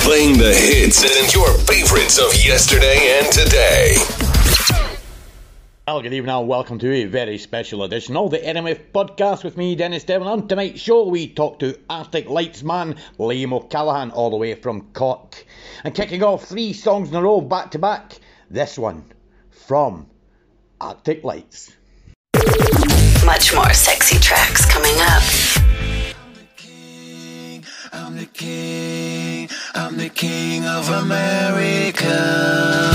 Playing the hits and your favorites of yesterday and today. Well, good evening and welcome to a very special edition of the NMF podcast with me, Dennis Devon. On tonight's show, we talk to Arctic Lights man Liam O'Callaghan, all the way from Cork. And kicking off 3 songs in a row, back to back, this one from Arctic Lights. Much more sexy tracks coming up. I'm the king, I'm the king of America.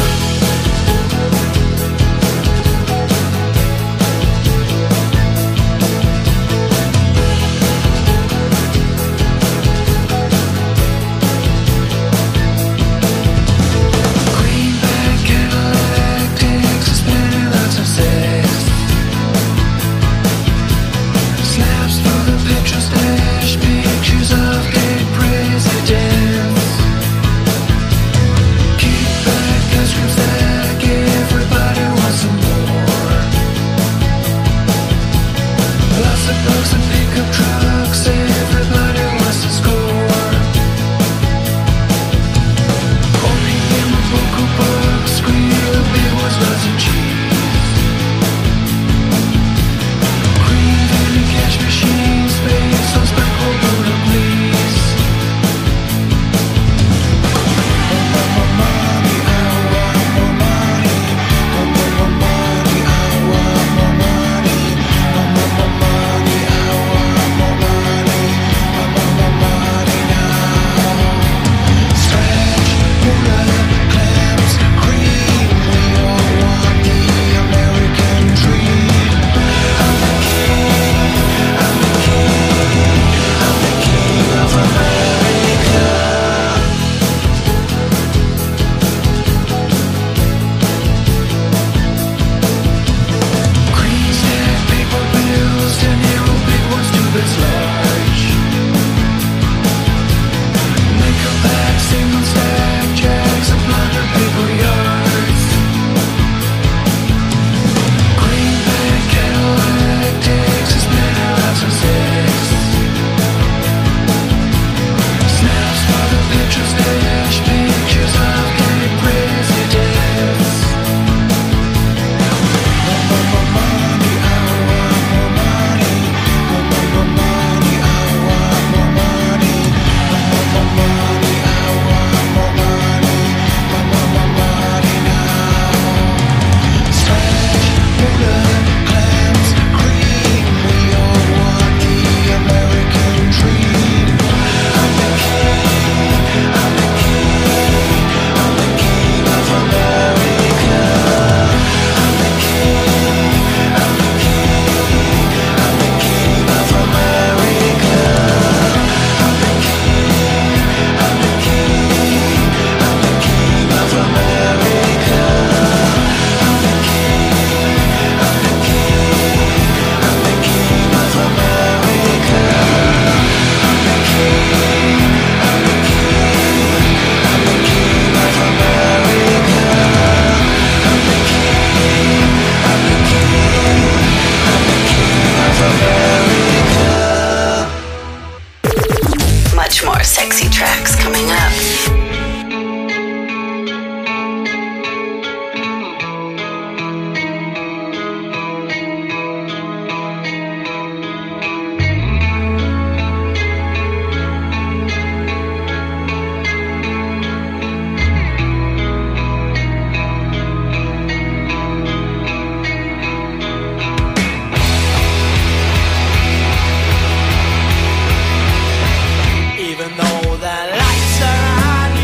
Even though the lights are on,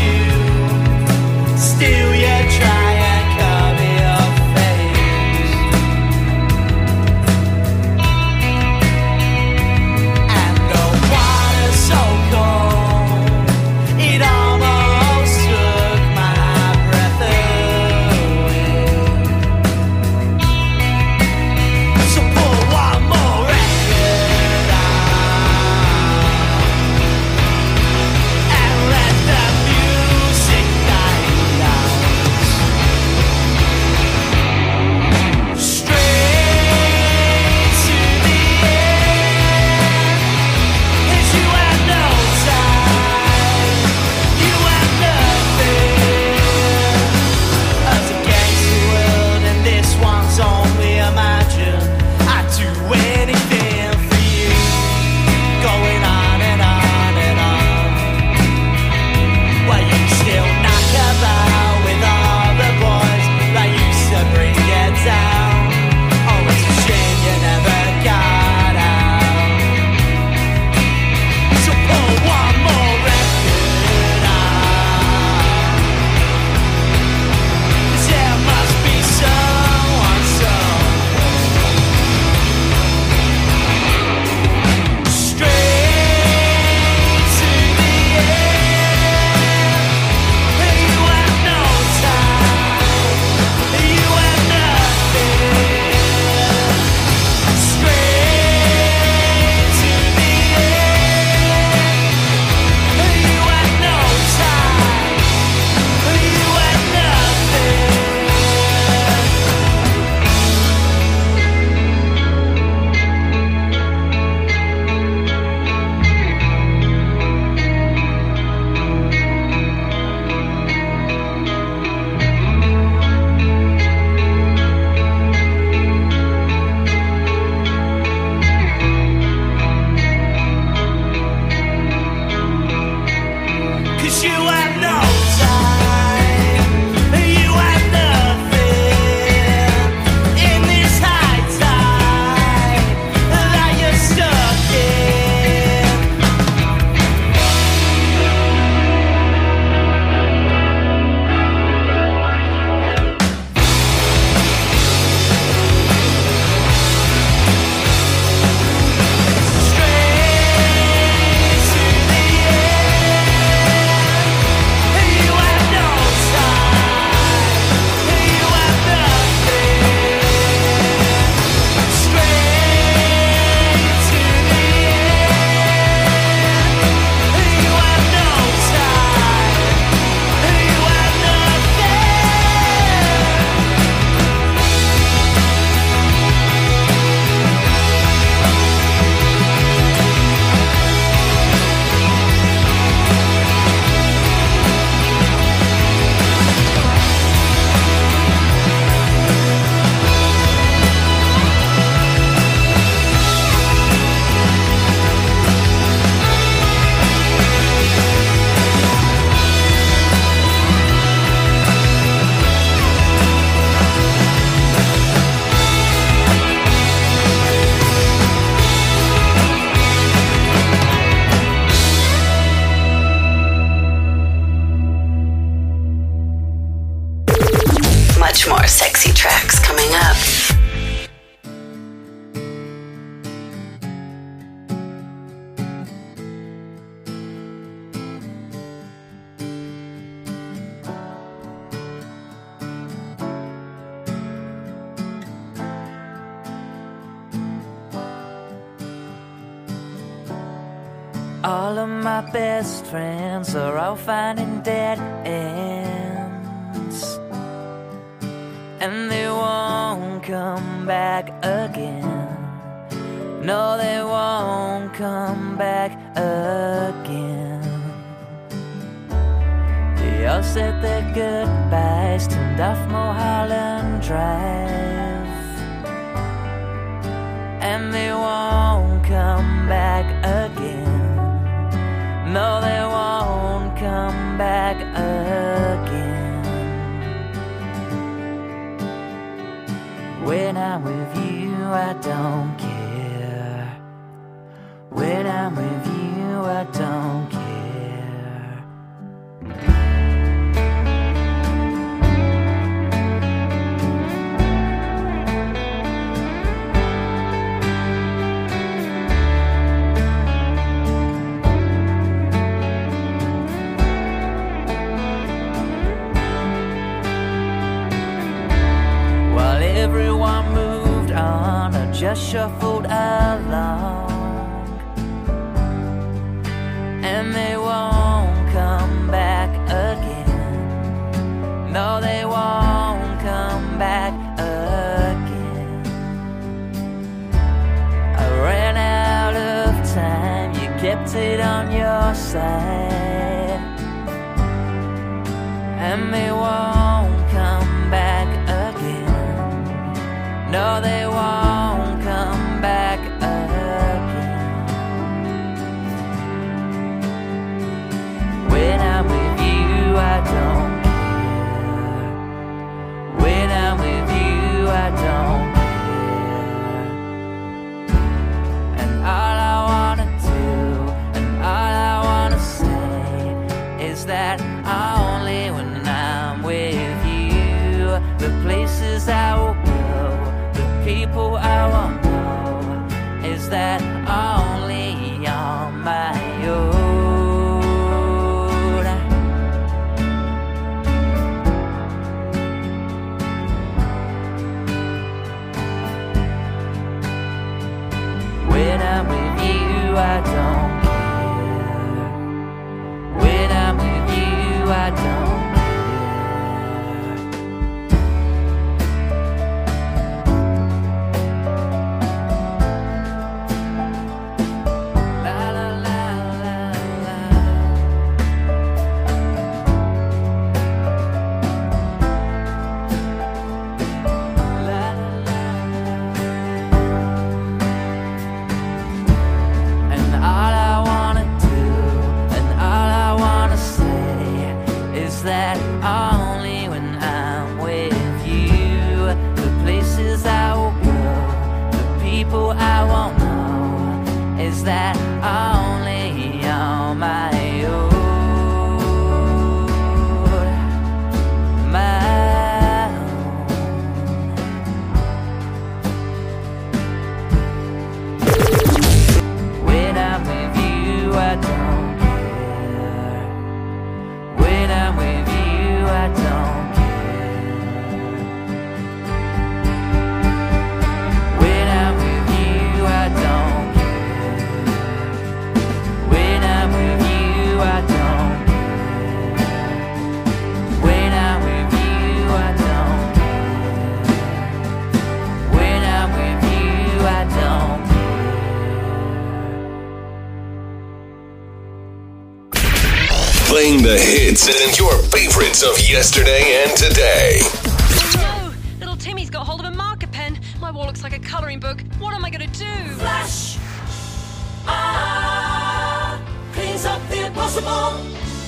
Much more sexy tracks coming up. All of my best friends are all finding dead ends, and they won't come back again. No, they won't come back again. They all said their goodbyes, turned off Mulholland Drive, and they won't come back again. No, they won't come back again. When I'm with you, I don't care. When I'm with you, I don't care. Everyone moved on or just shuffled along, and they won't come back again. No, they won't come back again. I ran out of time, you kept it on your side, and they won't come back again. No, they won't come back again. When I'm with you, I don't care. When I'm with you, I don't care. And all I wanna do, and all I wanna say is that only when I'm with you, the places I will go, people I won't know, is that only on my own. When I'm with you, I don't care. When I'm with you, I don't. And all I wanna do, and all I wanna say Playing the hits and your favorites of yesterday and today. No! Little Timmy's got hold of a marker pen. My wall looks like a colouring book. What am I going to do? Flash! Cleans up the impossible.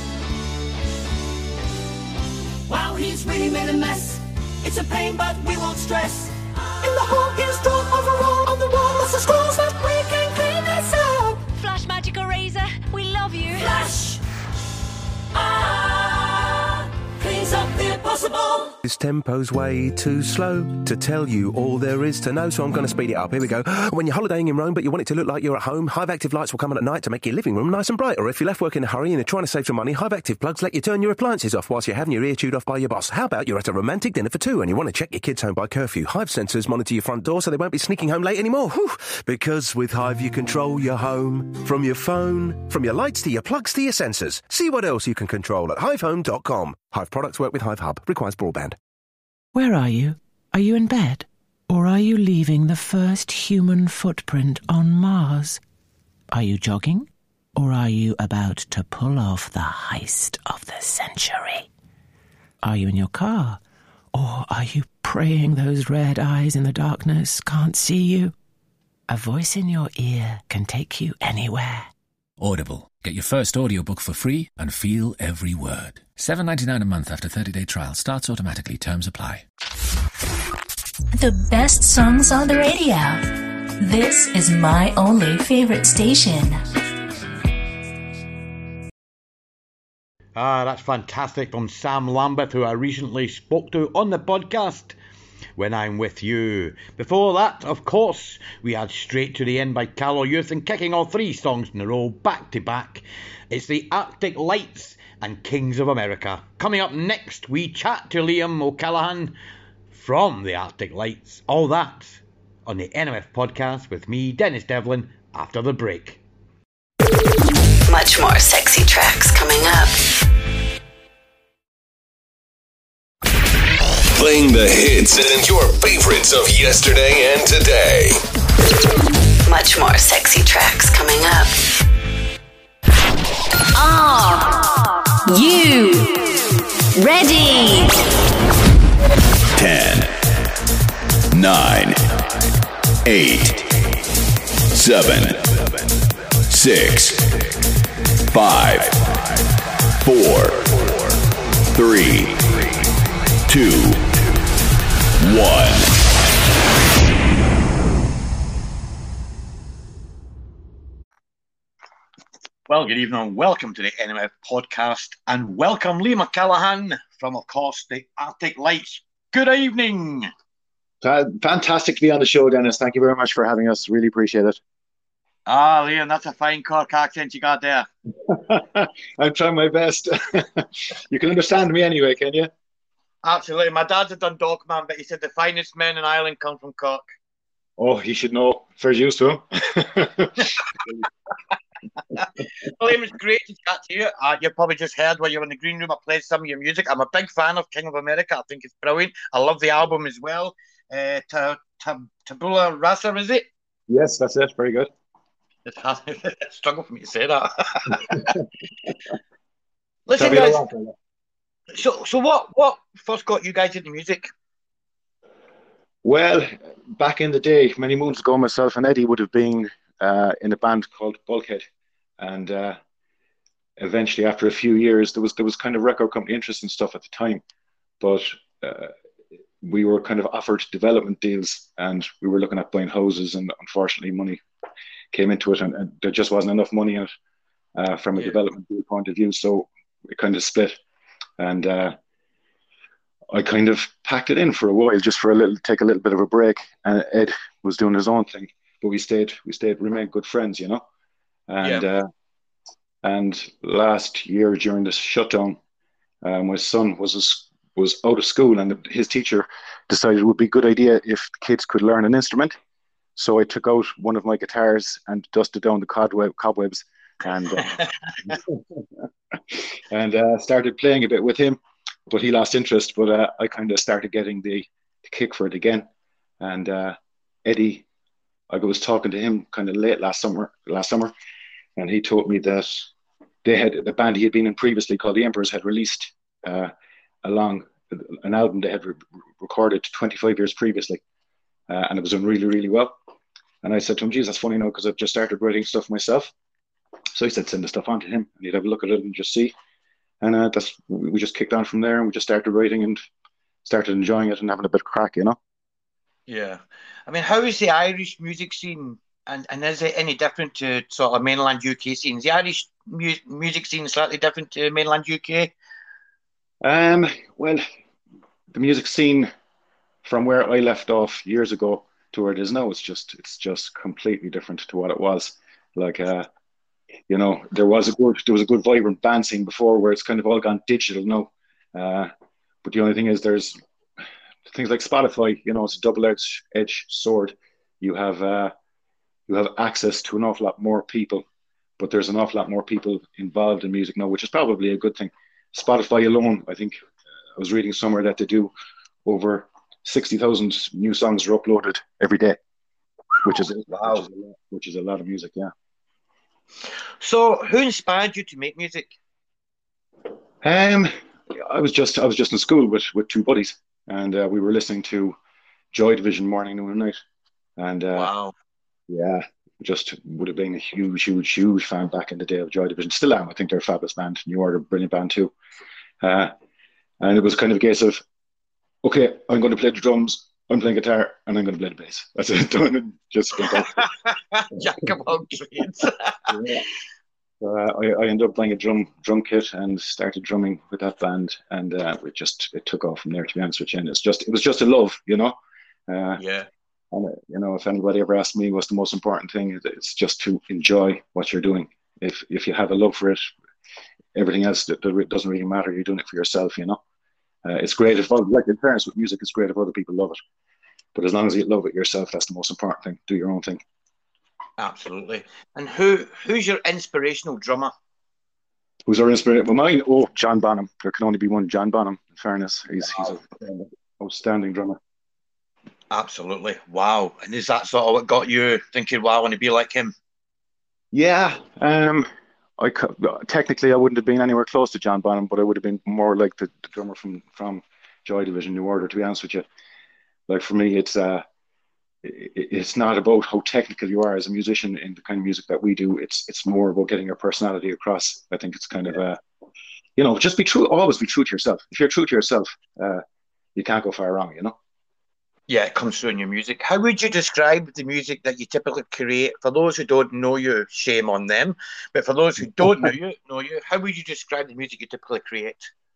Wow, he's really made a mess. It's a pain, but we won't stress. In the hole, he's drawn overall on the wall. Lots of scrolls that we can clean this up. Flash Magic Eraser, we love you. Flash! Cleans up the impossible. This tempo's way too slow to tell you all there is to know, so I'm going to speed it up. Here we go. When you're holidaying in Rome, but you want it to look like you're at home, Hive Active lights will come on at night to make your living room nice and bright. Or if you left work in a hurry and you're trying to save some money, Hive Active plugs let you turn your appliances off whilst you're having your ear chewed off by your boss. How about you're at a romantic dinner for two and you want to check your kids home by curfew? Hive sensors monitor your front door so they won't be sneaking home late anymore. Whew. Because with Hive you control your home from your phone, from your lights to your plugs to your sensors. See what else you can control at hivehome.com. Hive products work with Hive Hub. Requires broadband. Where are you? Are you in bed? Or are you leaving the first human footprint on Mars? Are you jogging? Or are you about to pull off the heist of the century? Are you in your car? Or are you praying those red eyes in the darkness can't see you? A voice in your ear can take you anywhere. Audible. Get your first audiobook for free and feel every word. $7.99 a month after 30-day trial. Starts automatically. Terms apply. The best songs on the radio. This is my only favorite station. That's fantastic from Sam Lambeth, who I recently spoke to on the podcast, When I'm With You. Before that, of course, we had Straight to the End by Callow Youth, and kicking all three songs in a row back to back, it's the Arctic Lights and Kings of America. Coming up next, we chat to Liam O'Callaghan from the Arctic Lights. All that on the NMF podcast with me, Dennis Devlin, after the break. Much more sexy tracks coming up. Playing the hits and your favorites of yesterday and today. Much more sexy tracks coming up. Are you ready? 10, 9, 8, 7, 6, 5, 4, 3, 2, 1. Well, good evening and welcome to the NMF podcast, and welcome Liam O'Callaghan from, of course, the Arctic Lights. Good evening. Fantastic to be on the show, Dennis. Thank you very much for having us. Really appreciate it. Liam, that's a fine Cork accent you got there. I'm trying my best. You can understand me anyway, can you? Absolutely. My dad's a Dundalk man, but he said the finest men in Ireland come from Cork. Oh, he should know. Fair use to him. Well, Liam, it's great to chat to you. You probably just heard while you were in the green room, I played some of your music. I'm a big fan of King of America. I think it's brilliant. I love the album as well. Tabula Rasa, is it? Yes, that's it. Very good. It's a struggle for me to say that. Listen, guys. So what first got you guys into music? Well, back in the day, many moons ago, myself and Eddie would have been in a band called Bulkhead, and eventually, after a few years, there was kind of record company interest and stuff at the time, but we were kind of offered development deals, and we were looking at buying houses, and unfortunately, money came into it, and there just wasn't enough money in it from a development deal point of view, so we kind of split. And I kind of packed it in for a while, just for take a little bit of a break. And Ed was doing his own thing, but we remained good friends, you know. And and last year during the shutdown, my son was out of school, and his teacher decided it would be a good idea if kids could learn an instrument. So I took out one of my guitars and dusted down the cobwebs, and and started playing a bit with him, but he lost interest. But I kind of started getting the kick for it again. And Eddie, I was talking to him kind of late last summer, and he told me that the band he had been in previously called the Emperors had released along an album they had recorded 25 years previously, and it was doing really, really well. And I said to him, geez, that's funny now, because I've just started writing stuff myself. So he said, send the stuff on to him, and he'd have a look at it and just see. And we just kicked on from there, and we just started writing and started enjoying it and having a bit of crack, you know? Yeah. I mean, how is the Irish music scene, and is it any different to sort of mainland UK scenes? The Irish music scene slightly different to mainland UK? Well, the music scene from where I left off years ago to where it is now, it's just completely different to what it was. Like, you know, there was a good vibrant band scene before, where it's kind of all gone digital now. But the only thing is, there's things like Spotify. You know, it's a double-edged sword. You have access to an awful lot more people, but there's an awful lot more people involved in music now, which is probably a good thing. Spotify alone, I think I was reading somewhere that they do over 60,000 new songs are uploaded every day, which is a lot of music. Yeah. So, who inspired you to make music? I was just in school with two buddies, and we were listening to Joy Division morning, noon, and night. And wow, yeah, just would have been a huge fan back in the day of Joy Division. Still am. I think they're a fabulous band. New Order, brilliant band too. And it was kind of a case of, okay, I'm going to play the drums, I'm playing guitar, and I'm going to play the bass. That's it, done. And just jack of all trades. Yeah. I ended up playing a drum kit and started drumming with that band, and it took off from there. To be honest with you, and it was just a love, you know. Yeah. And you know, if anybody ever asked me what's the most important thing, it's just to enjoy what you're doing. If you have a love for it, everything else that doesn't really matter. You're doing it for yourself, you know. It's great if, like in fairness with music, it's great if other people love it. But as long as you love it yourself, that's the most important thing. Do your own thing. Absolutely. And who's your inspirational drummer? Who's our inspiration? Well, mine, John Bonham. There can only be one John Bonham, in fairness. He's an outstanding drummer. Absolutely. Wow. And is that sort of what got you thinking, wow, I want to be like him? Yeah. Technically, I wouldn't have been anywhere close to John Bonham, but I would have been more like the drummer from Joy Division, New Order, to be honest with you. Like, for me, it's not about how technical you are as a musician in the kind of music that we do. It's more about getting your personality across. I think it's kind of, you know, just be true. Always be true to yourself. If you're true to yourself, you can't go far wrong, you know? Yeah, it comes through in your music. How would you describe the music that you typically create? For those who don't know you, shame on them. But for those who don't know you, how would you describe the music you typically create?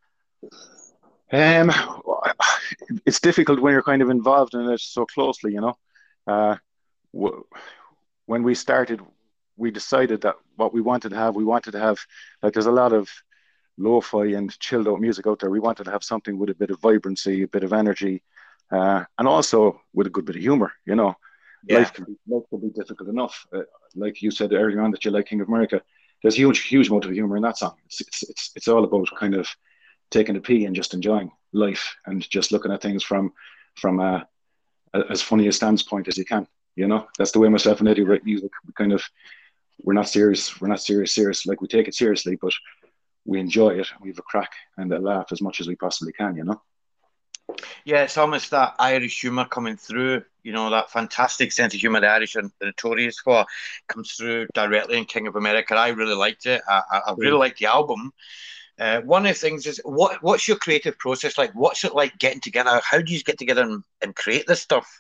It's difficult when you're kind of involved in it so closely, you know. When we started, we decided that what we wanted to have, like, there's a lot of lo-fi and chilled out music out there. We wanted to have something with a bit of vibrancy, a bit of energy, and also with a good bit of humor, you know. Yeah. Life can be difficult enough. Like you said earlier on that you like King of America, there's a huge amount of humor in that song. It's all about kind of taking a pee and just enjoying life and just looking at things from as funny a standpoint as you can. You know, that's the way myself and Eddie write music. We're not serious. Like, we take it seriously, but we enjoy it. We have a crack and a laugh as much as we possibly can, you know. Yeah, it's almost that Irish humour coming through, you know, that fantastic sense of humour the Irish are notorious for comes through directly in King of America. I really liked it. I really liked the album. One of the things is, what's your creative process like? What's it like getting together? How do you get together and create this stuff?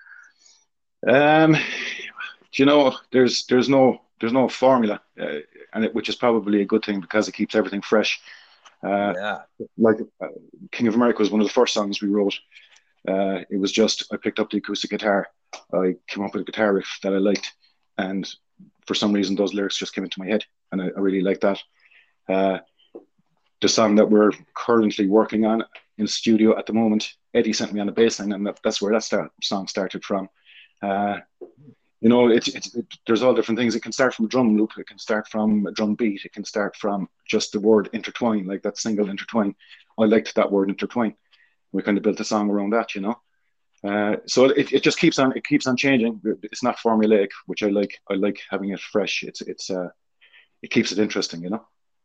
You know, there's no formula, which is probably a good thing because it keeps everything fresh. Like King of America was one of the first songs we wrote. It was just, I picked up the acoustic guitar, I came up with a guitar riff that I liked, and for some reason those lyrics just came into my head, and I really liked that. The song that we're currently working on in studio at the moment, Eddie sent me on the bass line, and that's where that song started from. You know, there's all different things. It can start from a drum loop, it can start from a drum beat, it can start from just the word intertwine, like that single intertwine. I liked that word intertwine. We kind of built a song around that, you know. So it just keeps on changing. It's not formulaic, which I like. I like having it fresh. It keeps it interesting, you know.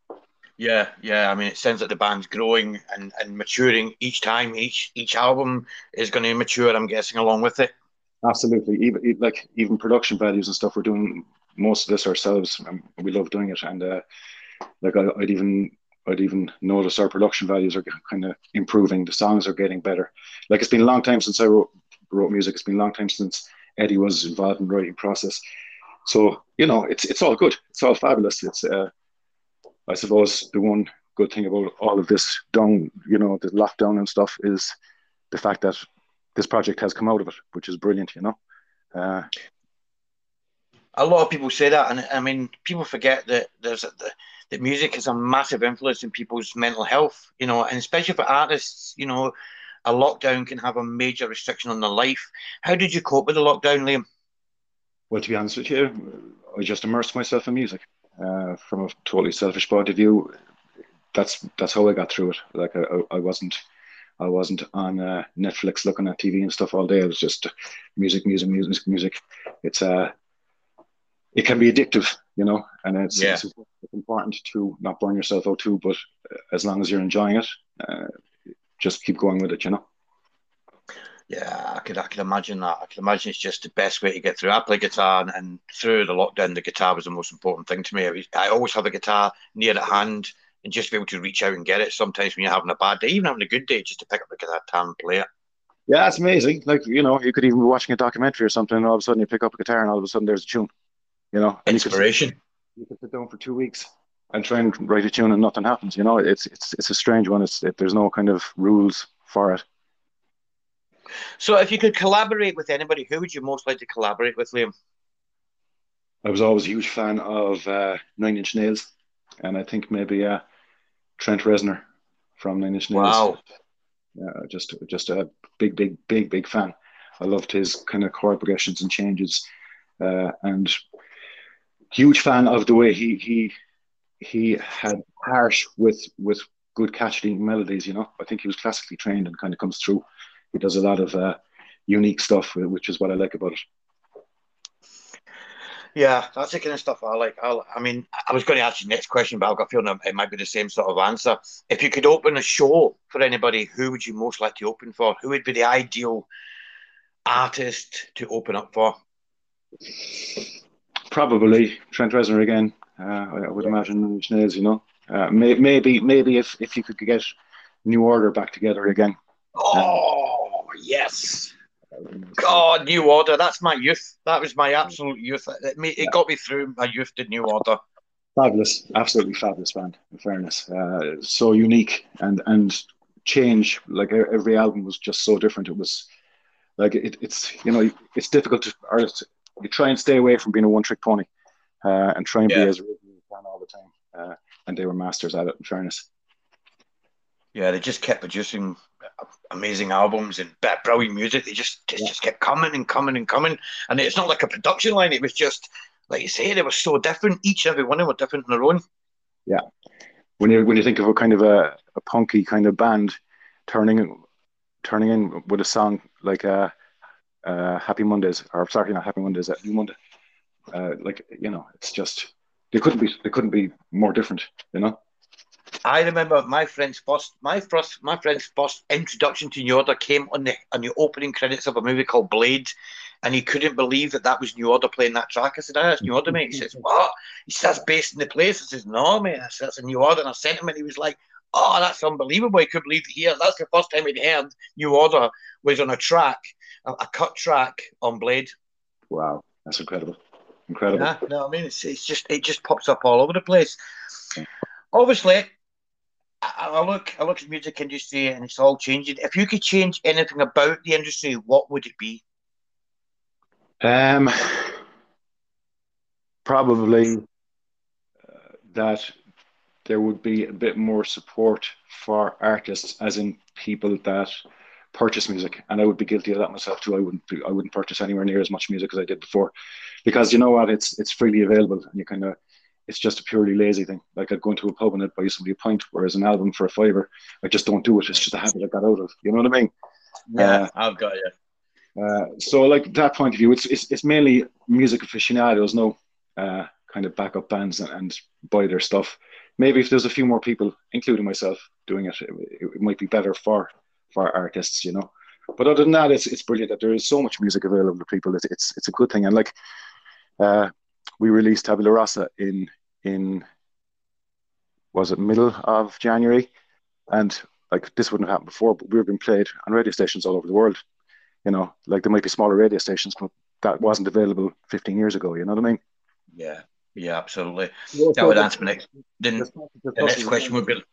Yeah. I mean, it sounds like the band's growing and maturing each time. Each album is going to mature, I'm guessing, along with it. Absolutely. Even production values and stuff, we're doing most of this ourselves, and we love doing it. And I'd even notice our production values are kind of improving. The songs are getting better. Like, it's been a long time since I wrote music. It's been a long time since Eddie was involved in the writing process. So, it's all good. It's all fabulous. It's I suppose the one good thing about all of this the lockdown and stuff, is the fact that this project has come out of it, which is brilliant. A lot of people say that, and I mean, people forget that that music has a massive influence in people's mental health, and especially for artists, a lockdown can have a major restriction on their life. How did you cope with the lockdown, Liam? Well, to be honest with you, I just immersed myself in music. From a totally selfish point of view, that's how I got through it. Like, I wasn't on Netflix looking at TV and stuff all day. It was just music. It's it can be addictive, and it's important to not burn yourself out too. But as long as you're enjoying it, just keep going with it. Yeah, I could imagine that. I can imagine it's just the best way to get through. I play guitar, and through the lockdown, the guitar was the most important thing to me. I always have a guitar near at hand, and just be able to reach out and get it. Sometimes when you're having a bad day, even having a good day, just to pick up the guitar and play it. Yeah, it's amazing. Like, you could even be watching a documentary or something, and all of a sudden you pick up a guitar, and all of a sudden there's a tune. Inspiration. You could sit down for 2 weeks and try and write a tune, and nothing happens. It's a strange one. There's no kind of rules for it. So, if you could collaborate with anybody, who would you most like to collaborate with, Liam? I was always a huge fan of Nine Inch Nails, and I think maybe Trent Reznor from Nine Inch Nails. Wow. Yeah, just a big fan. I loved his kind of chord progressions and changes, and huge fan of the way he had harsh with good catchy melodies. I think he was classically trained and kind of comes through. He does a lot of unique stuff, which is what I like about it. Yeah, that's the kind of stuff I like. I was going to ask you the next question, but I've got a feeling it might be the same sort of answer. If you could open a show for anybody, who would you most like to open for? Who would be the ideal artist to open up for? Probably Trent Reznor again. I would imagine Nails. Maybe if you could get New Order back together again. Oh, yes. God, New Order. That's my youth. That was my absolute youth. It got me through my youth to New Order. Fabulous. Absolutely fabulous band, in fairness. So unique and change. Like, every album was just so different. It was like, it's difficult to, or you try and stay away from being a one-trick pony and try and be as original as you can all the time. And they were masters at it, in fairness. Yeah, they just kept producing amazing albums and brilliant music. They just kept coming and coming and coming. And it's not like a production line. It was just, like you say, they were so different. Each and every one of them were different on their own. Yeah. When you think of a kind of a punky kind of band turning in with a song like Happy Mondays, or sorry, not Happy Mondays, New Monday. It's just, they couldn't be more different, I remember my friend's first introduction to New Order came on the opening credits of a movie called Blade, and he couldn't believe that was New Order playing that track. I said, that's New Order, mate. He says, what? He says, that's based in the place. I says, no, mate. That's a New Order. And I sent him, and he was like, oh, that's unbelievable. He couldn't believe it here. That's the first time he'd heard New Order was on a track, a cut track on Blade. Wow, that's incredible. Incredible. Yeah, no, I mean, it just pops up all over the place. Obviously, I look at the music industry and it's all changing. If you could change anything about the industry, what would it be? Probably that there would be a bit more support for artists, as in people that purchase music, and I would be guilty of that myself too. I wouldn't purchase anywhere near as much music as I did before, because you know what, it's freely available, and it's just a purely lazy thing. Like, I'd go into a pub and I'd buy somebody a pint, whereas an album for $5, I just don't do it. It's just a habit I got out of. You know what I mean? Yeah, I've got you. So, like, that point of view, it's mainly music aficionados, kind of back up bands and buy their stuff. maybe if there's a few more people, including myself, doing it, it might be better for artists, you know. But other than that, it's brilliant that there is so much music available to people. It's a good thing. And like, we released Tabula Rasa in was it middle of January, and like this wouldn't have happened before, but we've been played on radio stations all over the world. You know, like there might be smaller radio stations, but that wasn't available 15 years ago. You know what I mean? Yeah, absolutely. That would answer my next. The next question would be: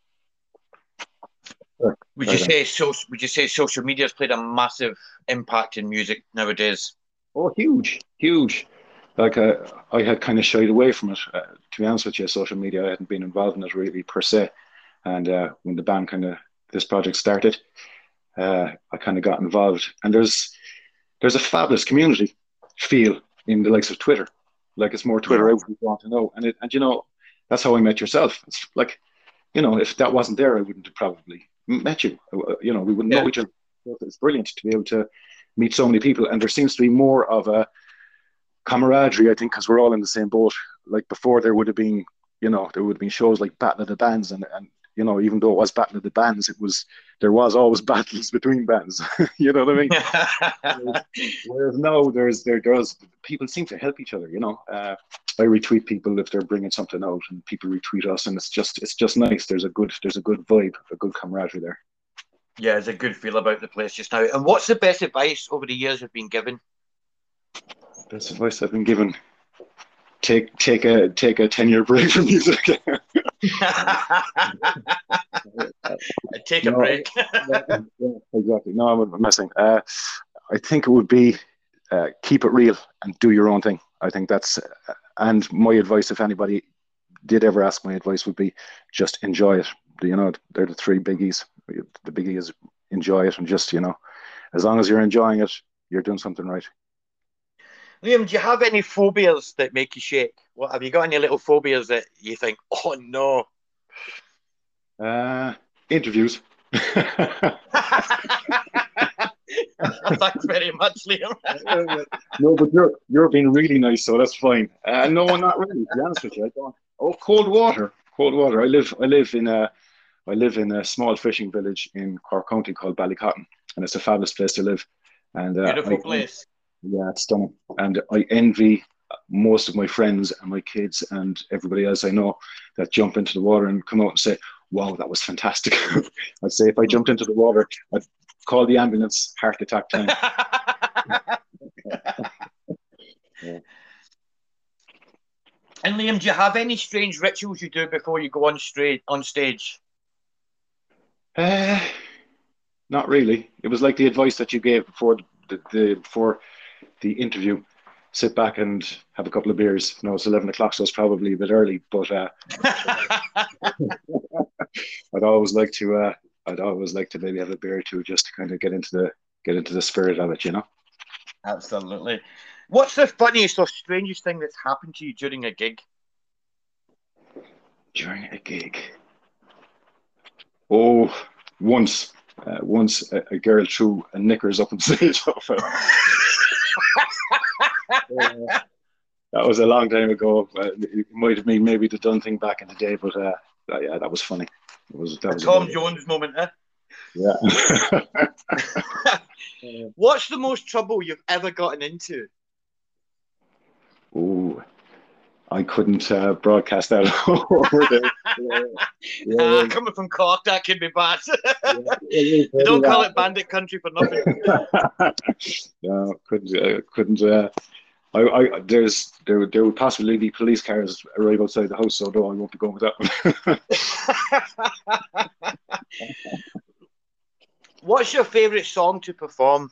Would you say social media has played a massive impact in music nowadays? Oh, huge. Like I had kind of shied away from it. To be honest with you, social media, I hadn't been involved in it really per se. And when the band this project started, I kind of got involved. And there's a fabulous community feel in the likes of Twitter. Like it's more Twitter out if you want to know. And you know, that's how I met yourself. It's like, you know, if that wasn't there, I wouldn't have probably met you. You know, we wouldn't know each other. It's brilliant to be able to meet so many people. And there seems to be more of a camaraderie, I think, because we're all in the same boat. Like before, there would have been shows like Battle of the Bands, and you know, even though it was Battle of the Bands, there was always battles between bands. You know what I mean? Whereas now there's people seem to help each other. You know, I retweet people if they're bringing something out, and people retweet us, and it's just nice. There's a good vibe, a good camaraderie there. Yeah, there's a good feel about the place just now. And what's the best advice over the years you've been given? Best advice I've been given: take a 10-year break from music. Take a break. Yeah, exactly. No, I'm messing. I think it would be keep it real and do your own thing. I think that's and my advice, if anybody did ever ask my advice, would be just enjoy it. You know, they're the three biggies. The biggie is enjoy it, and just, you know, as long as you're enjoying it, you're doing something right. Liam, do you have any phobias that make you shake? What have you got? Any little phobias that you think, oh no? Interviews. Thanks very much, Liam. No, but you're being really nice, so that's fine. No, not really. To be honest with you, I don't. Oh, cold water. I live in a small fishing village in Cork County called Ballycotton, and it's a fabulous place to live. And beautiful place. Yeah, it's stunning. And I envy most of my friends and my kids and everybody else I know that jump into the water and come out and say, wow, that was fantastic. I'd say if I jumped into the water, I'd call the ambulance, heart attack time. Yeah. And Liam, do you have any strange rituals you do before you go on stage? Not really. It was like the advice that you gave before the interview. Sit back and have a couple of beers. No, it's 11 o'clock, so it's probably a bit early. But I'd always like to maybe have a beer or two just to kind of get into the spirit of it, you know. Absolutely. What's the funniest or strangest thing that's happened to you during a gig? During a gig? Oh, once a girl threw a knickers up on stage. That was a long time ago. It might have been maybe the done thing back in the day, but yeah, that was funny. That was Tom Jones moment, huh? Yeah. What's the most trouble you've ever gotten into? Oh, I couldn't broadcast that over there. Yeah. Coming from Cork, that could be bad. You don't call it bandit country for nothing. No, couldn't. There would possibly be police cars arrive outside the house, so no, I won't be going with that one. What's your favourite song to perform?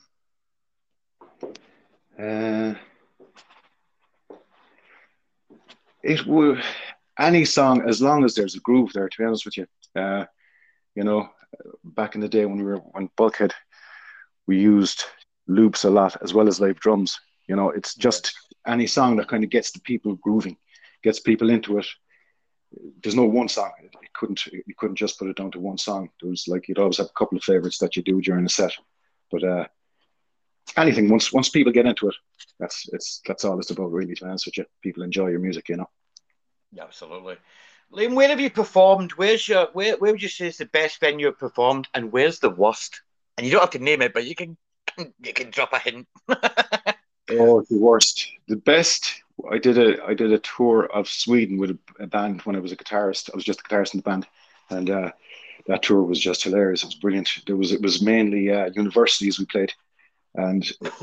It would any song, as long as there's a groove there. To be honest with you, you know, back in the day when we were on Bulkhead, we used loops a lot as well as live drums. You know, it's just any song that kind of gets the people grooving, gets people into it. There's no one song. You couldn't just put it down to one song. There was like, you'd always have a couple of favorites that you do during the set. But anything, once people get into it, that's all it's about, really, to be honest with you. People enjoy your music, you know. Yeah, absolutely. Liam, where have you performed? Where would you say is the best venue you've performed, and where's the worst? And you don't have to name it, but you can drop a hint. Oh, the worst. The best. I did a tour of Sweden with a band when I was a guitarist. I was just a guitarist in the band, and that tour was just hilarious. It was brilliant. It was mainly universities we played, and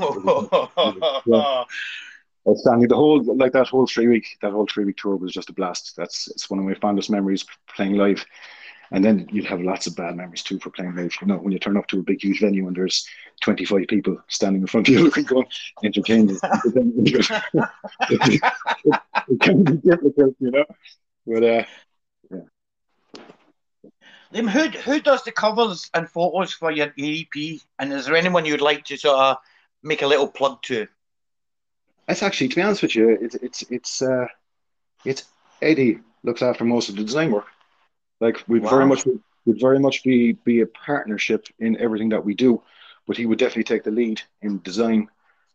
yeah, outstanding. That whole 3 week tour was just a blast. It's one of my fondest memories playing live. And then you'd have lots of bad memories too for playing live. You know, when you turn up to a big, huge venue and there's 25 people standing in front of you looking, going, entertaining. It can be difficult, you know. But yeah. Liam, who does the covers and photos for your EP? And is there anyone you'd like to sort of make a little plug to? It's actually, to be honest with you, it's Eddie looks after most of the design work. Like we'd very much be a partnership in everything that we do, but he would definitely take the lead in design.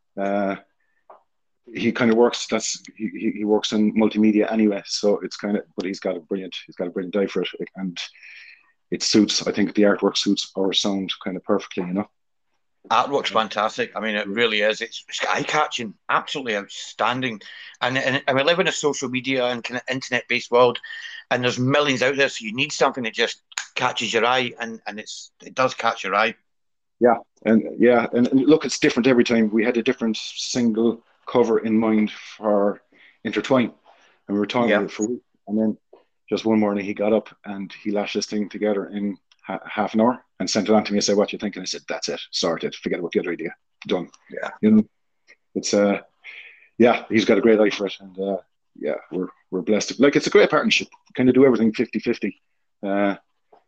He kind of works. He works in multimedia anyway, so it's kind of. But he's got a brilliant eye for it, and it suits. I think the artwork suits our sound kind of perfectly. You know. Artwork's fantastic. I mean, it really is. It's eye-catching, absolutely outstanding. And we live in a social media and kind of internet-based world, and there's millions out there. So you need something that just catches your eye, and it does catch your eye. Yeah, and look, it's different every time. We had a different single cover in mind for Intertwine, and we were talking about it for weeks. And then just one morning, he got up and he lashed this thing together in half an hour and sent it on to me and said, "What you think?" And I said, "That's it, sorted, forget about the other idea, done." Yeah, you know, it's he's got a great eye for it, and we're blessed. Like, it's a great partnership. We kind of do everything 50-50, and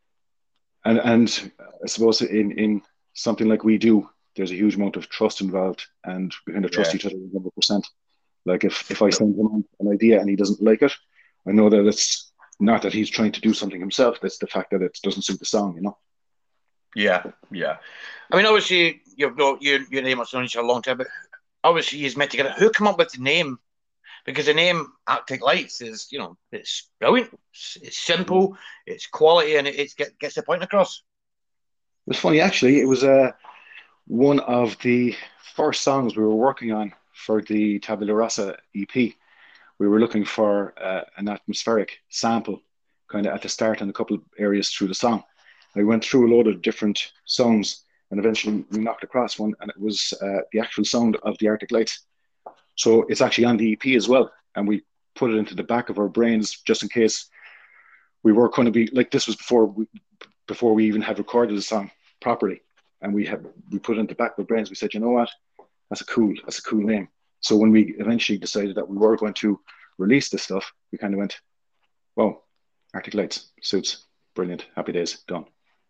I suppose in something like we do, there's a huge amount of trust involved, and we kind of trust each other 100%. Like if I send him an idea and he doesn't like it, I know that it's not that he's trying to do something himself. That's the fact that it doesn't suit the song, you know. Yeah. I mean, obviously, your name has known each other a long time, but obviously, he's met together. Who come up with the name? Because the name Arctic Lights is, you know, it's brilliant. It's simple, it's quality, and it gets the point across. It was funny, actually. It was one of the first songs we were working on for the Tabula Rasa EP. We were looking for an atmospheric sample kind of at the start and a couple of areas through the song. I went through a load of different songs and eventually we knocked across one, and it was the actual sound of the Arctic Lights. So it's actually on the EP as well. And we put it into the back of our brains just in case we were going to be like, this was before we even had recorded the song properly. And we put it into the back of our brains. We said, you know what? That's a cool name. So when we eventually decided that we were going to release this stuff, we kind of went, "Well, Arctic Lights suits, brilliant, happy days, done."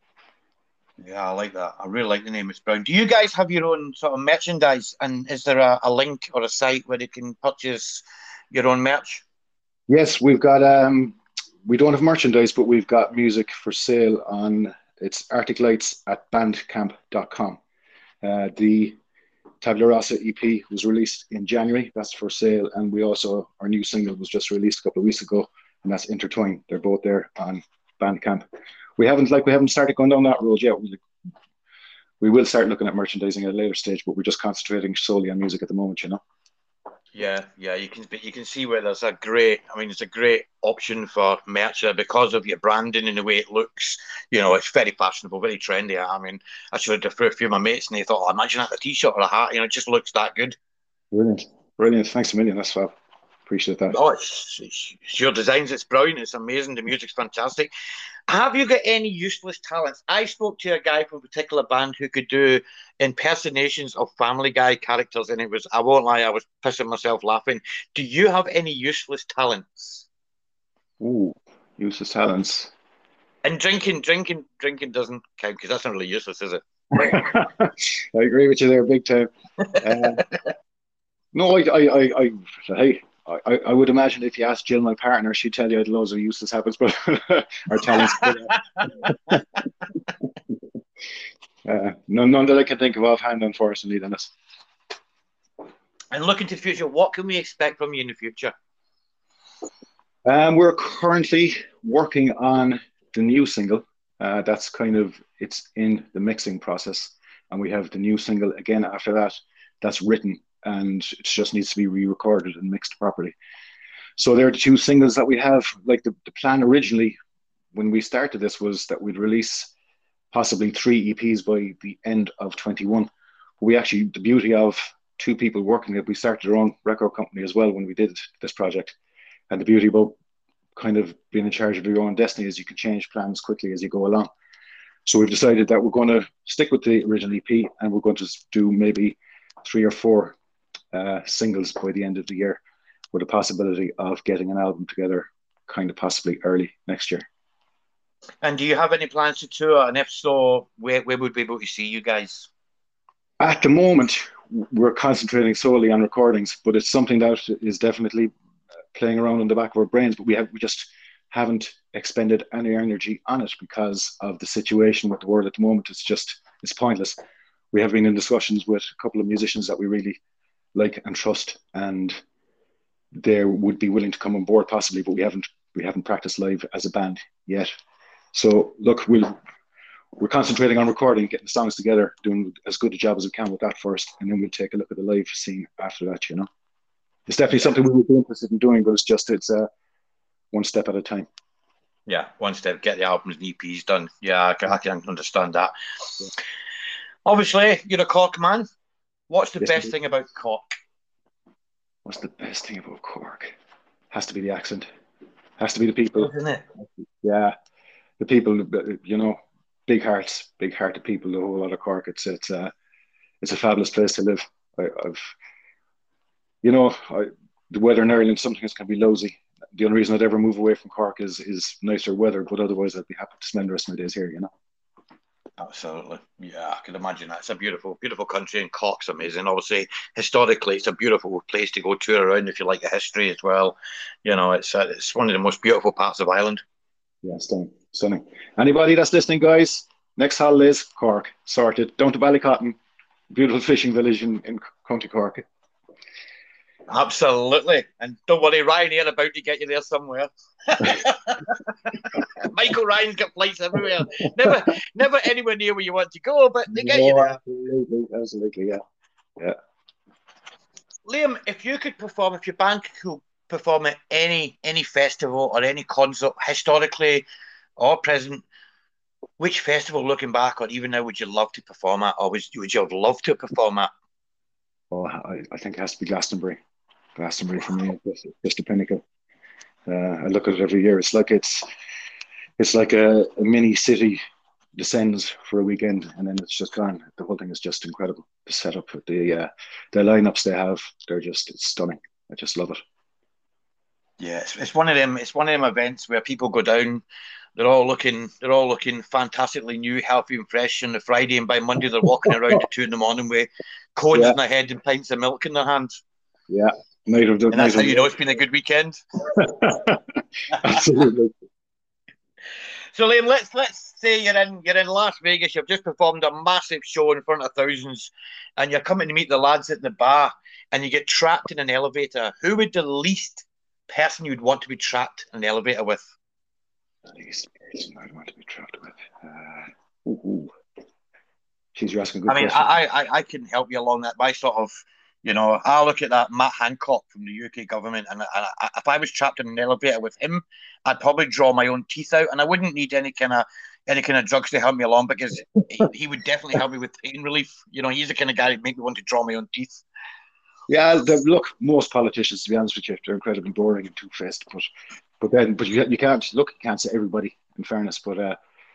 Yeah, I like that. I really like the name. It's brilliant. Do you guys have your own sort of merchandise? And is there a link or a site where you can purchase your own merch? Yes, we've got. We don't have merchandise, but we've got music for sale on. It's Arctic Lights at bandcamp.com. The Tabula Rasa EP was released in January. That's for sale. And we also, our new single was just released a couple of weeks ago, and that's Intertwine. They're both there on Bandcamp. We haven't started going down that road yet. We will start looking at merchandising at a later stage, but we're just concentrating solely on music at the moment, you know. Yeah, you can see where there's a great option for merch there because of your branding and the way it looks. You know, it's very fashionable, very trendy. I mean, I showed it for a few of my mates and they thought, "Oh, imagine that a t-shirt or a hat." You know, it just looks that good. Brilliant. Thanks a million. That's fab. Appreciate that. Oh, it's your designs. It's brilliant. It's amazing. The music's fantastic. Have you got any useless talents? I spoke to a guy from a particular band who could do impersonations of Family Guy characters, and I won't lie, I was pissing myself laughing. Do you have any useless talents? Ooh, useless talents. And drinking doesn't count because that's not really useless, is it? I agree with you there, big time. No, I would imagine if you asked Jill, my partner, she'd tell you I had loads of useless habits, but our talents. None that I can think of offhand, unfortunately, Dennis. And looking to the future, what can we expect from you in the future? We're currently working on the new single. That's it's in the mixing process. And we have the new single again after that. That's written and it just needs to be re-recorded and mixed properly. So there are the two singles that we have. Like the plan originally when we started this was that we'd release possibly 3 EPs by the end of 21. We actually, the beauty of two people working it, we started our own record company as well when we did this project. And the beauty about kind of being in charge of your own destiny is you can change plans quickly as you go along. So we've decided that we're going to stick with the original EP and we're going to do maybe 3 or 4 singles by the end of the year with a possibility of getting an album together kind of possibly early next year. And do you have any plans to tour? And if so, where would we be able to see you guys? At the moment, we're concentrating solely on recordings, but it's something that is definitely playing around in the back of our brains, but we just haven't expended any energy on it because of the situation with the world at the moment. It's pointless. We have been in discussions with a couple of musicians that we really like and trust, and they would be willing to come on board possibly, but we haven't practiced live as a band yet. So look, we're concentrating on recording, getting the songs together, doing as good a job as we can with that first, and then we'll take a look at the live scene after that, you know. It's definitely something we would be interested in doing, but it's one step at a time. Yeah, one step, get the albums and EPs done. Yeah, I can understand that. Yeah. Obviously, you're a Cork man. What's the best thing about Cork? What's the best thing about Cork? Has to be the accent. Has to be the people. Isn't it? Yeah, the people, you know, big hearted people, the whole lot of Cork. It's a fabulous place to live. The weather in Ireland sometimes can be lousy. The only reason I'd ever move away from Cork is nicer weather, but otherwise I'd be happy to spend the rest of my days here, you know. Absolutely. Yeah, I can imagine that. It's a beautiful, beautiful country, and Cork's amazing. Obviously, historically, it's a beautiful place to go tour around if you like the history as well. You know, it's one of the most beautiful parts of Ireland. Yeah, stunning. Anybody that's listening, guys, next holidays, Cork, sorted. Down to Ballycotton, beautiful fishing village in County Cork. Absolutely. And don't worry, Ryanair about to get you there somewhere. Michael Ryan's got flights everywhere. Never anywhere near where you want to go, but they get you there. Absolutely, yeah. Liam, if your band could perform at any festival or any concert, historically or present, which festival, looking back, or even now, would you love to perform at, or would you have loved to perform at? Oh, I think it has to be Glastonbury. Glastonbury for me, just the pinnacle. I look at it every year. It's like a mini city descends for a weekend, and then it's just gone. The whole thing is just incredible. The setup, the lineups they have, it's stunning. I just love it. Yeah, it's one of them. It's one of them events where people go down. They're all looking fantastically new, healthy, and fresh on the Friday, and by Monday they're walking around at 2 a.m. with cones in their head and pints of milk in their hands. Yeah, and that's how you know it's been a good weekend. Absolutely. So Liam, let's say you're in Las Vegas. You've just performed a massive show in front of thousands, and you're coming to meet the lads at the bar, and you get trapped in an elevator. Who would the least person you'd want to be trapped in an elevator with? The least person I'd want to be trapped with. She's asking a good question. I can help you along that by sort of, you know, I look at that Matt Hancock from the UK government, and if I was trapped in an elevator with him, I'd probably draw my own teeth out, and I wouldn't need any kind of drugs to help me along, because he would definitely help me with pain relief. You know, he's the kind of guy who'd make me want to draw my own teeth. Yeah, look, most politicians, to be honest with you, they're incredibly boring and two-faced, but you can't say everybody, in fairness, but I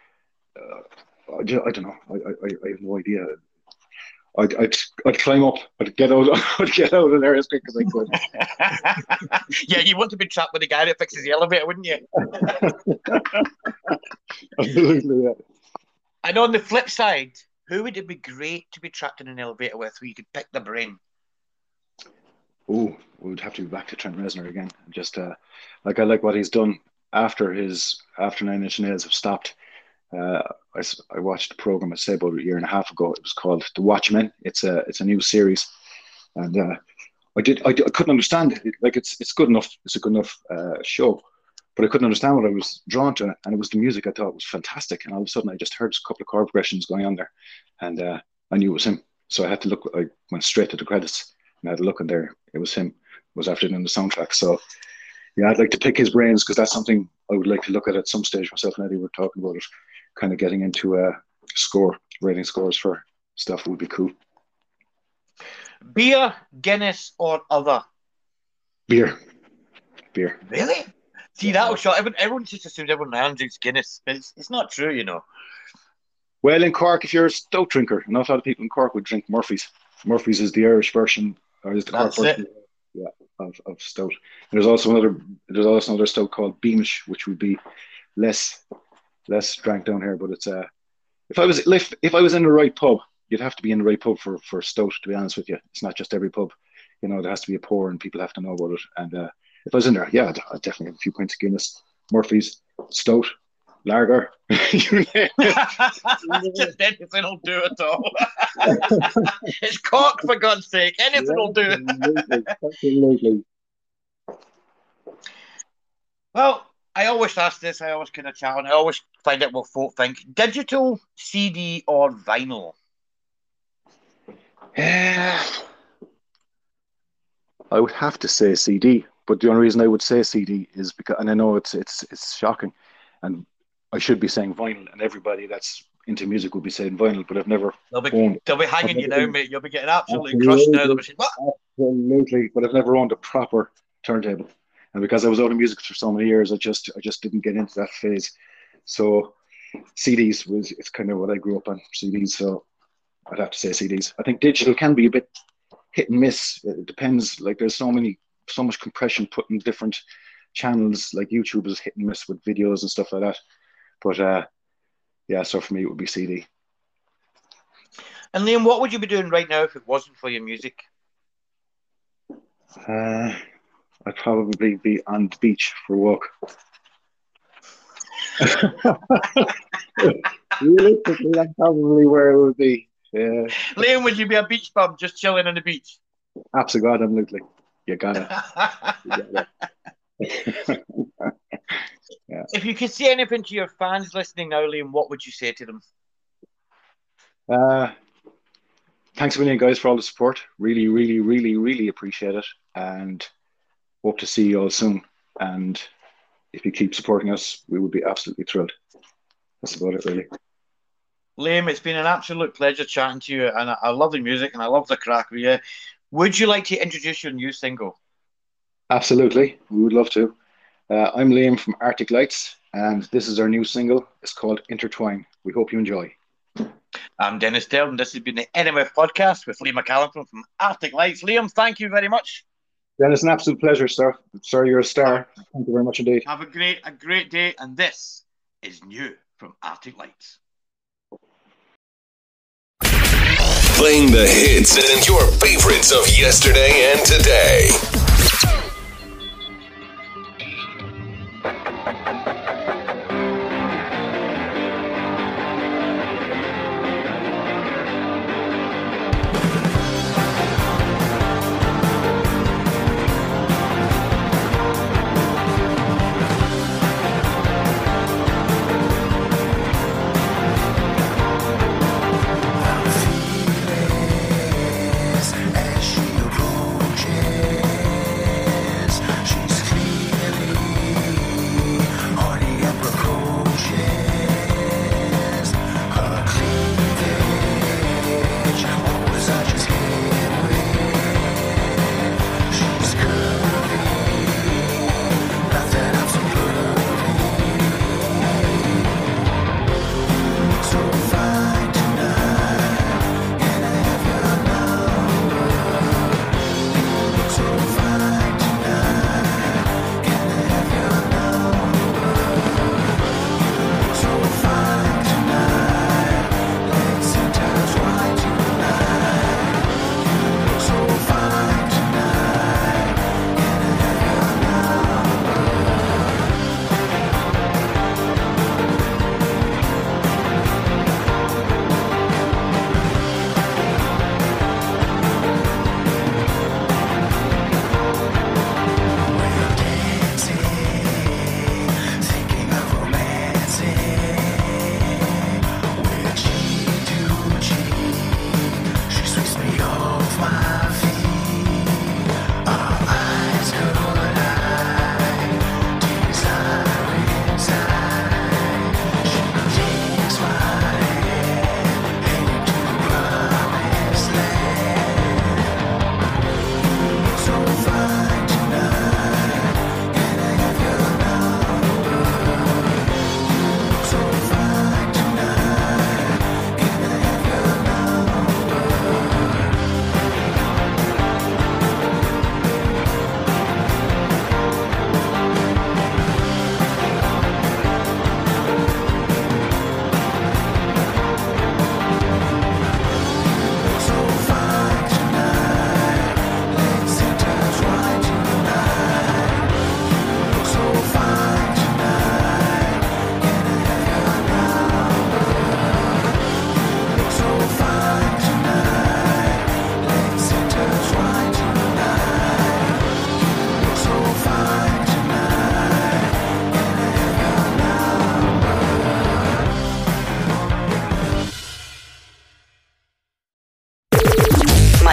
don't know. I have no idea. I'd climb up. I'd get out of there as quick as I could. Yeah, you want to be trapped with the guy that fixes the elevator, wouldn't you? Absolutely, yeah. And on the flip side, who would it be great to be trapped in an elevator with, who you could pick the brain? Oh, we would have to be back to Trent Reznor again. Just I like what he's done after Nine Inch Nails have stopped. I watched the program, I'd say about a year and a half ago. It was called The Watchmen. It's a new series, and I couldn't understand it. Like it's good enough. It's a good enough show, but I couldn't understand what I was drawn to, and it was the music I thought was fantastic. And all of a sudden, I just heard a couple of chord progressions going on there, and I knew it was him. So I had to look. I went straight to the credits, and I had a look in there. It was him. It was after doing the soundtrack. So yeah, I'd like to pick his brains because that's something I would like to look at some stage. Myself and Eddie were talking about it, kind of getting into rating scores for stuff would be cool. Beer, Guinness, or other? Beer. Really? See, that was shot. Everyone just assumes everyone around drinks Guinness, but it's not true, you know. Well, in Cork, if you're a stout drinker, an awful lot of people in Cork would drink Murphy's. Murphy's is the Irish version, or is the Cork version? Yeah, of stout. And there's also another stout called Beamish, which would be less drank down here. But it's if I was in the right pub, you'd have to be in the right pub for stout. To be honest with you, it's not just every pub. You know, there has to be a pour, and people have to know about it. And if I was in there, yeah, I'd definitely have a few pints of Guinness, Murphy's, stout, lager. Just anything will do it all. It's Cork, for God's sake. Anything will do it. Absolutely. Well, I always ask this. I always kind of chat, and I always find out what folk think. Digital, CD, or vinyl? I would have to say CD, but the only reason I would say CD is because, and I know it's shocking, and I should be saying vinyl, and everybody that's into music would be saying vinyl, but I've never owned. They'll be hanging you now, mate. You'll be getting absolutely crushed now. They'll be saying, what? Absolutely, but I've never owned a proper turntable, and because I was out of music for so many years, I just didn't get into that phase. So CDs it's kind of what I grew up on, CDs. So I'd have to say CDs. I think digital can be a bit hit and miss. It depends. Like there's so much compression put in different channels. Like YouTube is hit and miss with videos and stuff like that. But yeah, so for me it would be CD. And Liam, what would you be doing right now if it wasn't for your music? I'd probably be on the beach for a walk. Realistically, that's probably where it would be. Yeah. Liam, would you be a beach bum just chilling on the beach? Absolutely. You got it. Yeah. If you could say anything to your fans listening now, Liam, what would you say to them? Thanks a million, guys, for all the support. Really, really, really, really appreciate it. And hope to see you all soon. And if you keep supporting us, we would be absolutely thrilled. That's about it, really. Liam, it's been an absolute pleasure chatting to you. And I love the music and I love the crack with you. Would you like to introduce your new single? Absolutely. We would love to. I'm Liam from Arctic Lights, and this is our new single. It's called Intertwine. We hope you enjoy. I'm Dennis Dale, and this has been the NMF podcast with Liam McCallum from Arctic Lights. Liam, thank you very much. Dennis, an absolute pleasure, sir. Sorry, you're a star. Thank you very much indeed. Have a great day, and this is new from Arctic Lights. Playing the hits and your favorites of yesterday and today. As she approaches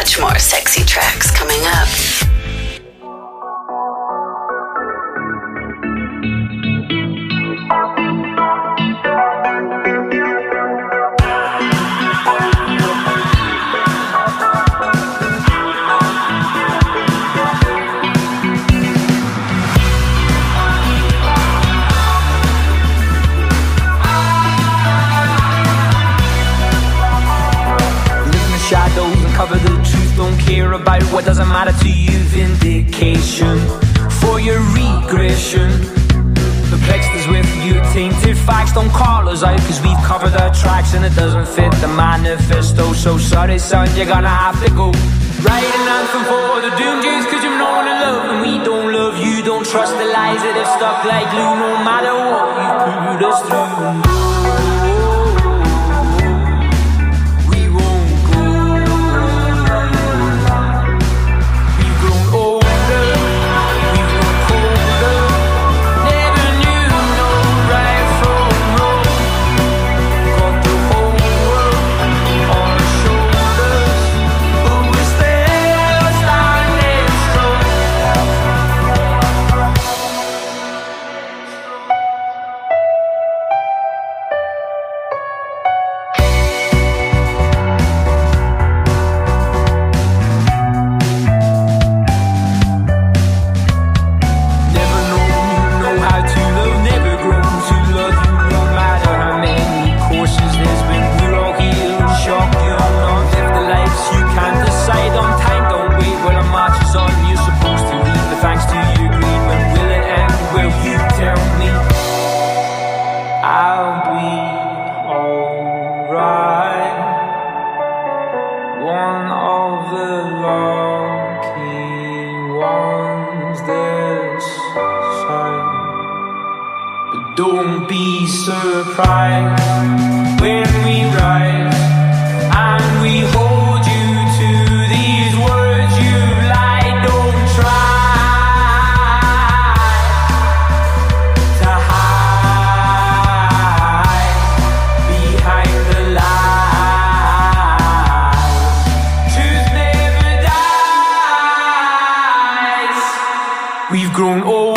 Much more sexy tracks coming up. Cover the truth, don't care about what doesn't matter to you. Vindication for your regression. Perplexed as with you, tainted facts. Don't call us out, cause we've covered our tracks and it doesn't fit the manifesto. So sorry son, you're gonna have to go. Write an anthem for the doomed Jews, cause you've no one to love and we don't love you. Don't trust the lies that have stuck like glue, no matter what you've put us through. Don't be surprised when we rise and we hold you to these words you lie. Don't try to hide behind the lies. Truth never dies. We've grown older.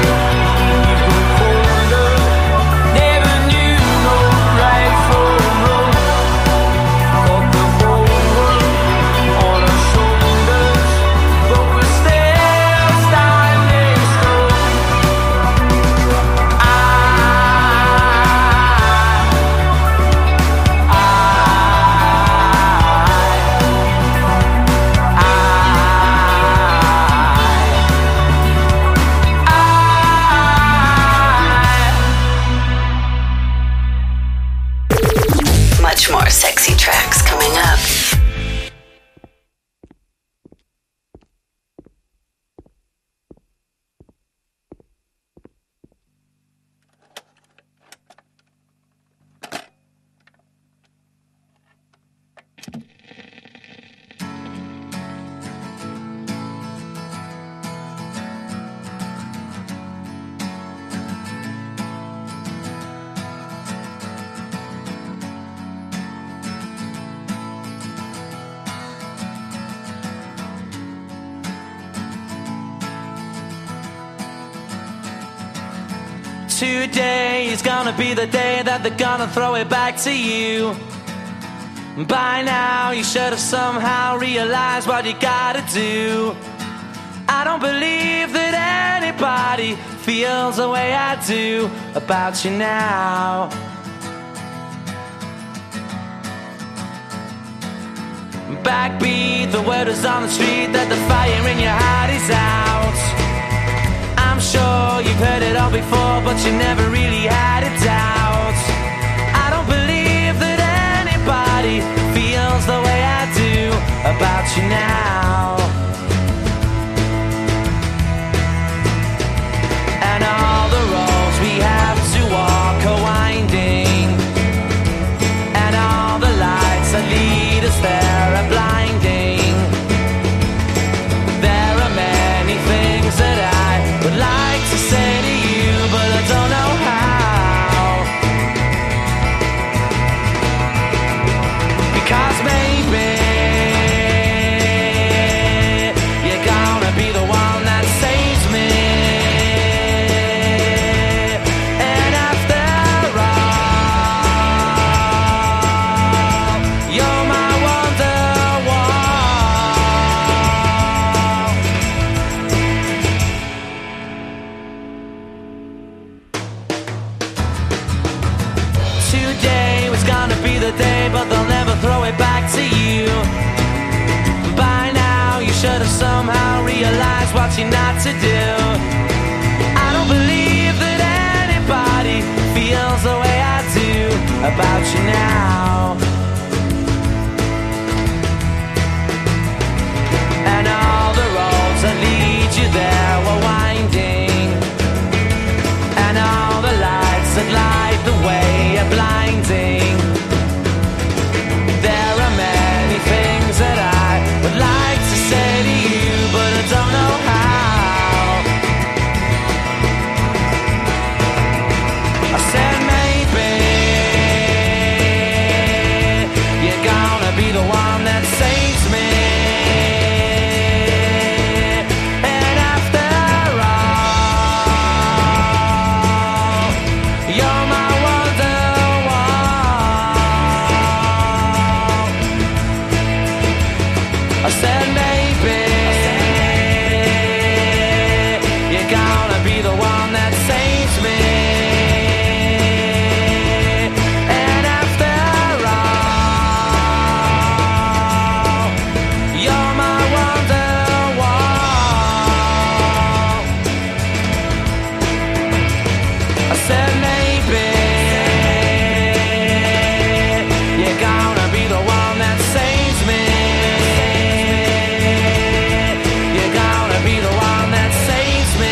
More sexy tracks coming up. Today is gonna be the day that they're gonna throw it back to you. By now you should have somehow realized what you gotta do. I don't believe that anybody feels the way I do about you now. Backbeat, the word is on the street that the fire in your heart is out. I'm sure you've heard it all before, but you never really had a doubt. I don't believe that anybody feels the way I do about you now. And all the roads we have to walk are winding, and all the lights that lead us there are blinding. There are many things that I would like to say to you, but I don't know how. the day, but they'll never throw it back to you. By now, you should have somehow realized what you're not to do. I don't believe that anybody feels the way I do about you now. And all the roads that lead you there were winding, and all the lights that light the way are blinding. There are many things that I would like to say to you, but I don't know how. I said maybe you're gonna be the one that saves me. And after all, you're my wonderwall. I said maybe you're gonna be the one that saves me. And after all, you're my wonderwall. I said maybe you're gonna be the one that saves me. You're gonna be the one that saves me.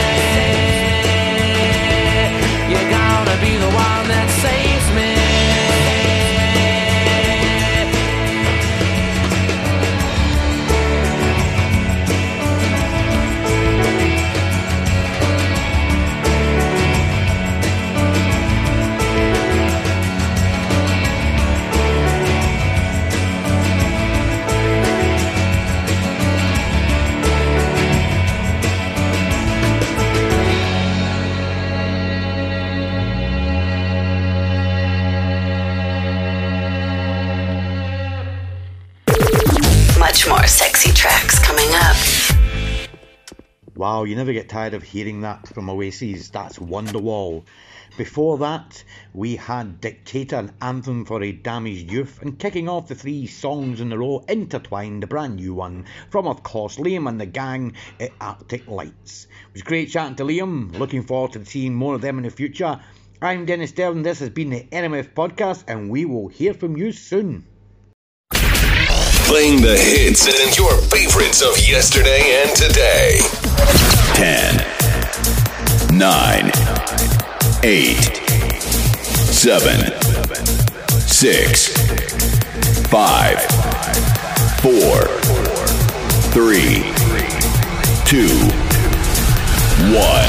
You're gonna be the one that saves me. Much more sexy tracks coming up. Wow, you never get tired of hearing that from Oasis. That's Wonderwall. Before that, we had Dictator, an anthem for a damaged youth, and kicking off the 3 songs in a row, Intertwined, a brand new one from, of course, Liam and the gang at Arctic Lights. It was great chatting to Liam. Looking forward to seeing more of them in the future. I'm Dennis Devlin. This has been the NMF Podcast, and we will hear from you soon. Playing the hits and your favorites of yesterday and today. 10, 9, 8, 7, 6, 5, 4, 3, 2, 1.